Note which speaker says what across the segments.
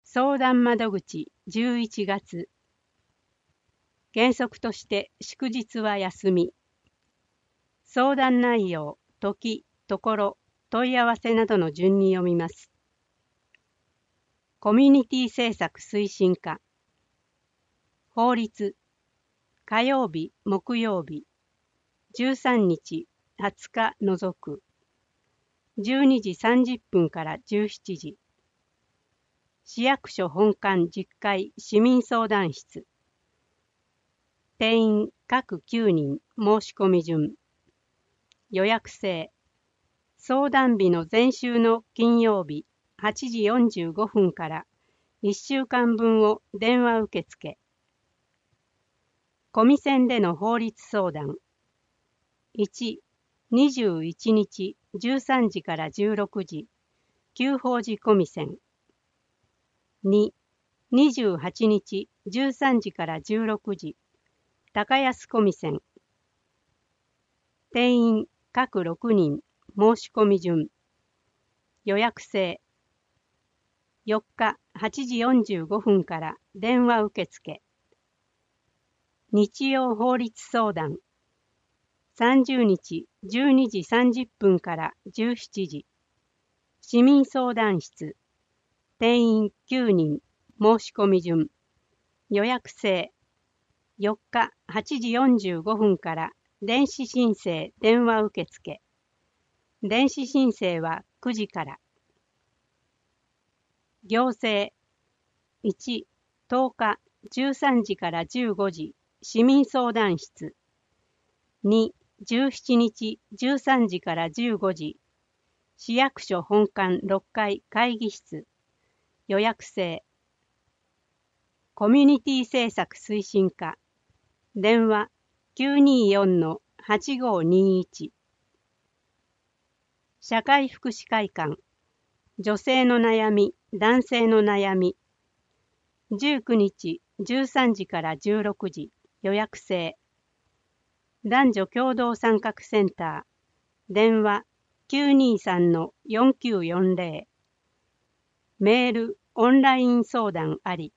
Speaker 1: 相談窓口11月。原則として祝日は休み。相談内容、時、ところ、問い合わせなどの順に読みます。コミュニティ政策推進課。法律。火曜日、木曜日。13日、20日除く。12時30分から17時。市役所本館10階市民相談室。定員各9人申し込み順。予約制。相談日の前週の金曜日8時45分から1週間分を電話受付。コミセンでの法律相談。1、21日13時から16時、旧法寺コミセン。2、28日13時から16時、高安コミセン。定員各6人申し込み順。予約制。4日8時45分から電話受付。日曜法律相談。30日12時30分から17時。市民相談室。定員9人申し込み順。予約制。4日8時45分から電子申請電話受付。電子申請は9時から。行政。1、10日13時から15時、市民相談室。2、17日13時から15時、市役所本館6階会議室。予約制。コミュニティ政策推進課。電話 924-8521。社会福祉会館。女性の悩み、男性の悩み。19日13時から16時、予約制。男女共同参画センター。電話 923-4940。メール、オンライン相談あり。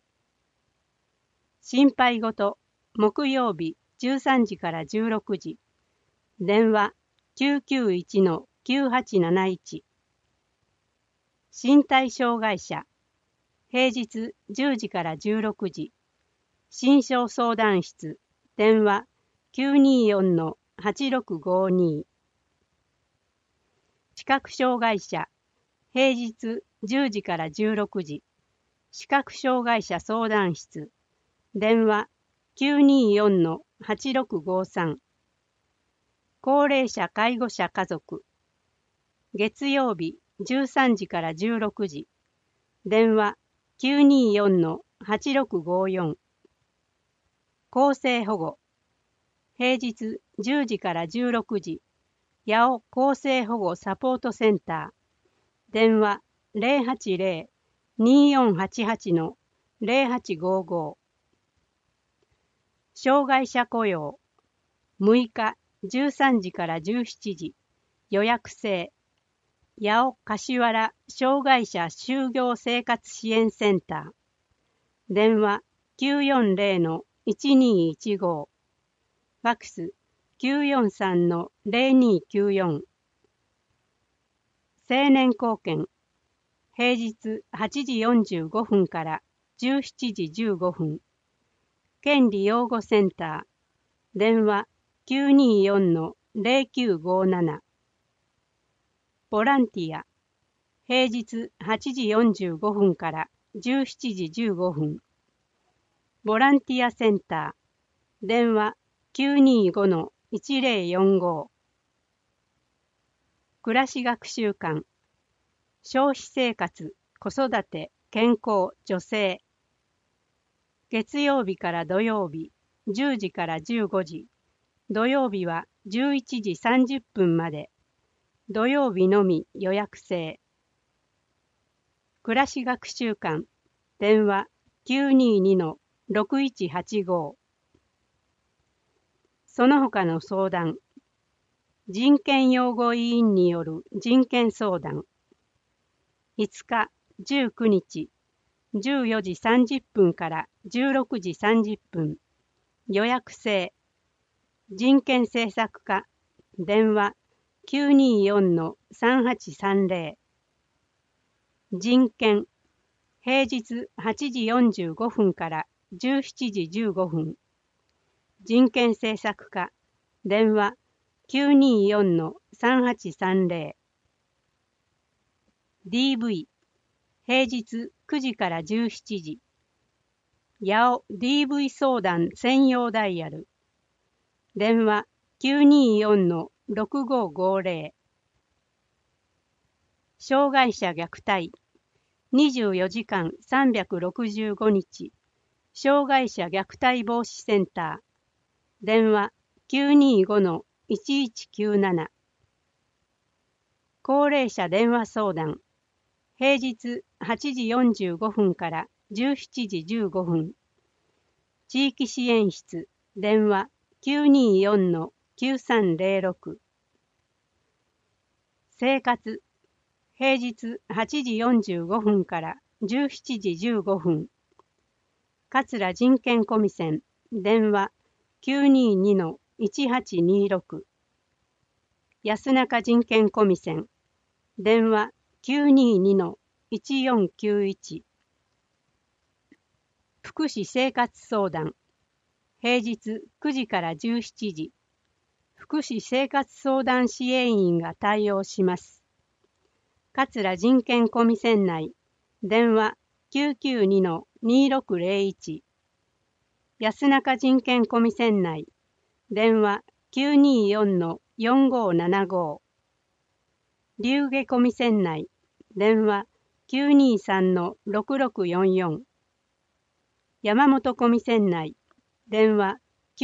Speaker 1: 心配ごと、木曜日13時から16時。電話 991-9871。身体障害者。平日10時から16時。心症相談室。電話 924-8652。視覚障害者。平日10時から16時。視覚障害者相談室。電話 924-8653。高齢者介護者家族。月曜日13時から16時。電話 924-8654。更生保護。平日10時から16時。八尾更生保護サポートセンター。電話 080-2488-0855。障害者雇用。6日13時から17時。予約制。八尾柏原障害者就業生活支援センター。電話 940-1215。ファックス 943-0294。青年貢献。平日8時45分から17時15分。権利養護センター。電話 924-0957。ボランティア。平日8時45分から17時15分。ボランティアセンター。電話 925-1045。暮らし学習館。消費生活、子育て、健康、女性。月曜日から土曜日、10時から15時。土曜日は11時30分まで。土曜日のみ予約制。暮らし学習館。電話 922-6185。その他の相談。人権擁護委員による人権相談。5日、19日、 14時30分から16時30分。予約制。人権政策課。電話 924-3830。人権。平日8時45分から17時15分。人権政策課。電話 924-3830。DV。平日9時から17時。八尾 DV 相談専用ダイヤル。電話 924-6550。障害者虐待。24時間365日。障害者虐待防止センター。電話 925-1197。高齢者電話相談。平日8時45分から17時15分。地域支援室。電話 924-9306。生活。平日8時45分から17時15分。桂人権コミセン。電話 922-1826。安中人権コミセン。電話 922-1491。福祉生活相談。平日9時から17時。福祉生活相談支援員が対応します。桂人権コミセン内。電話 992-2601。安中人権コミセン内。電話 924-4575。龍下コミセン内。電話 923-6644。山本コミセン内。電話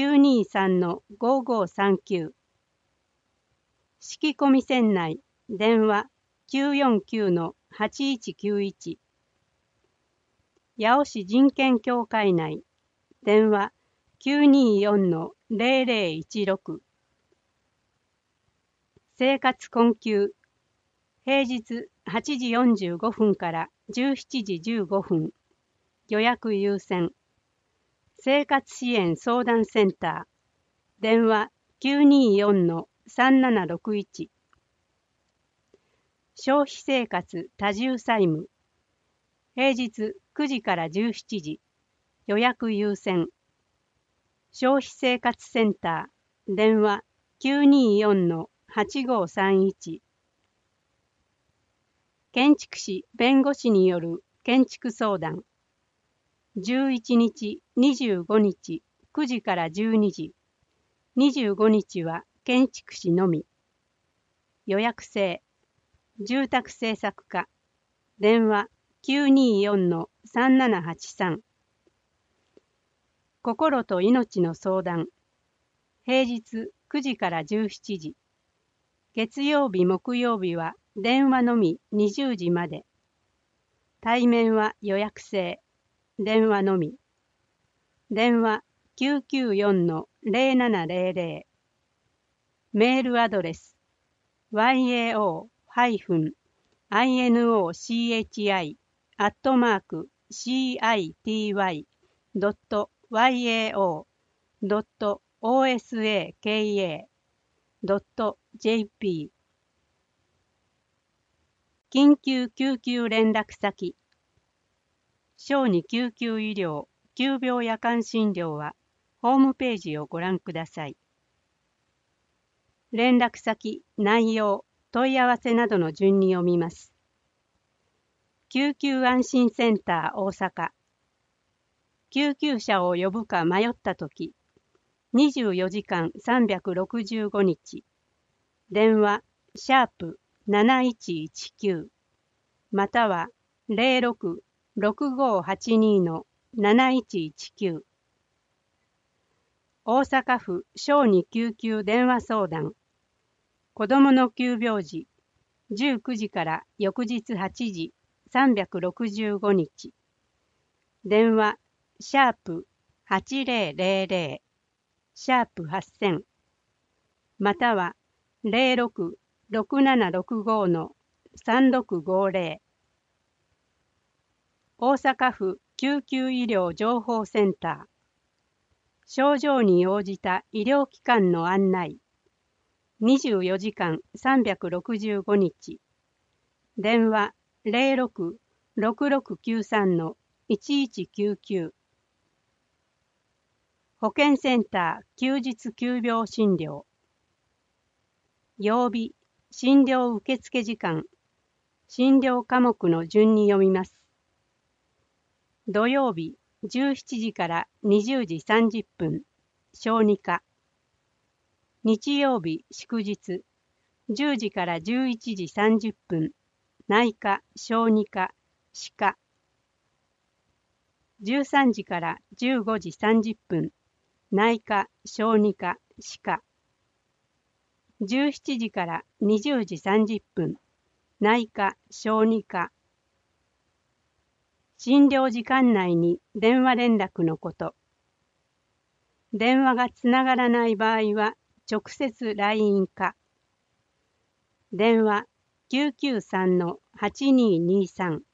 Speaker 1: 923-5539。四季コミセン内。電話 949-8191。八尾市人権協会内。電話 924-0016。生活困窮。平日8時45分から17時15分。予約優先。生活支援相談センター。電話 924-3761。消費生活多重債務。平日9時から17時。予約優先。消費生活センター。電話 924-8531。建築士弁護士による建築相談。11日、25日、9時から12時。25日は建築士のみ。予約制。住宅政策課。電話 924-3783。心と命の相談。平日9時から17時。月曜日、木曜日は電話のみ20時まで。対面は予約制。電話のみ。電話 994-0700。メールアドレス yao-city@city.osaka.jp。 緊急救急連絡先。小児救急医療急病夜間診療はホームページをご覧ください。連絡先、内容、問い合わせなどの順に読みます。救急安心センター大阪。救急車を呼ぶか迷ったとき、24時間365日。電話#7119または06-6582-7119。大阪府小児救急電話相談。子どもの急病時、19時から翌日8時、365日。電話#8000、#8000。または06-6765-3650。 大阪府救急医療情報センター。症状に応じた医療機関の案内。24時間365日。電話06-6693-1199。保健センター休日急病診療。曜日、診療受付時間、診療科目の順に読みます。土曜日、17時から20時30分、小児科。日曜日、祝日、10時から11時30分、内科、小児科、歯科。13時から15時30分、内科、小児科、歯科。17時から20時30分、内科、小児科。診療時間内に電話連絡のこと。電話がつながらない場合は、直接 LINE か。電話993-8223